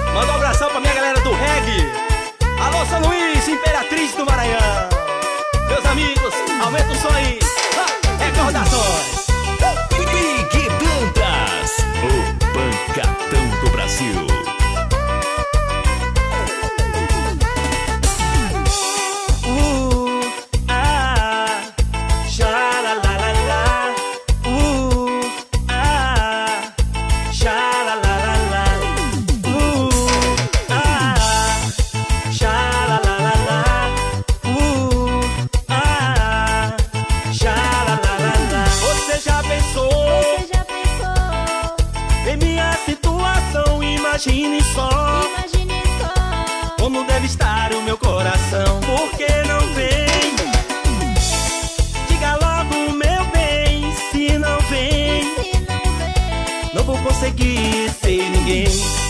Manda um abração pra minha galera do reggae. Alô, São Luís, Imperatriz do Maranhão. Meus amigos, aumenta o som aí. Recordações. Big Dantas, o pancadão do Brasil. Imagine só como deve estar o meu coração. Por que não vem? Diga logo, meu bem. Se não vem, não vou conseguir ser ninguém.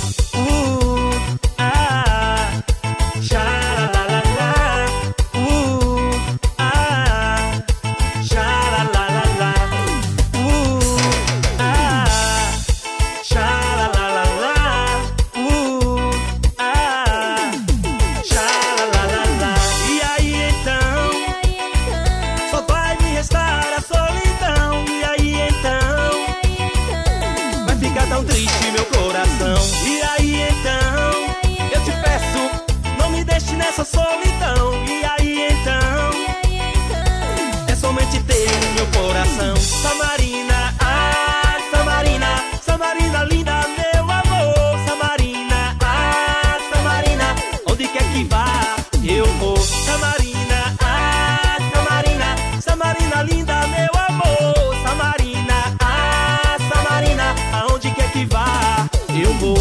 Triste meu coração. E aí então, eu te peço, não me deixe nessa solidão. E aí então, é somente ter o meu coração. Samarina, ai Samarina, Samarina linda, meu amor. Samarina, ai Samarina, onde quer que vá, eu vou. Samarina, ai Samarina, Samarina linda, meu amor. Samarina, ai Samarina, aonde quer que vá, eu vou.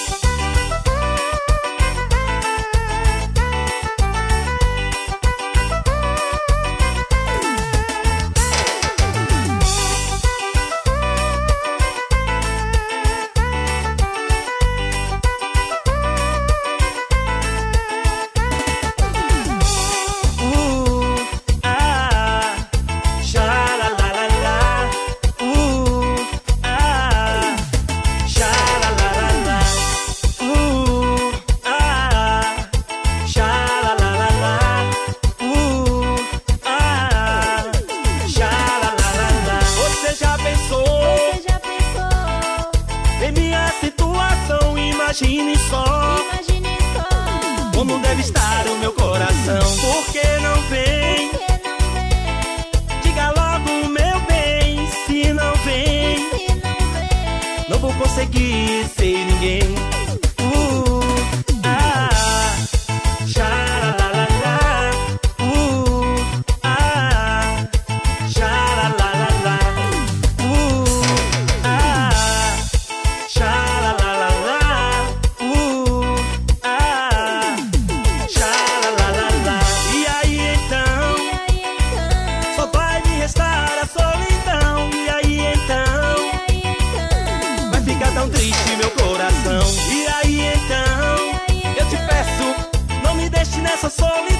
Imagine só como deve estar o meu coração. Por que não vem? Diga logo, meu bem. Se não vem, não vou conseguir ser ninguém. Triste meu coração. E aí então, eu te peço, não me deixe nessa solidão.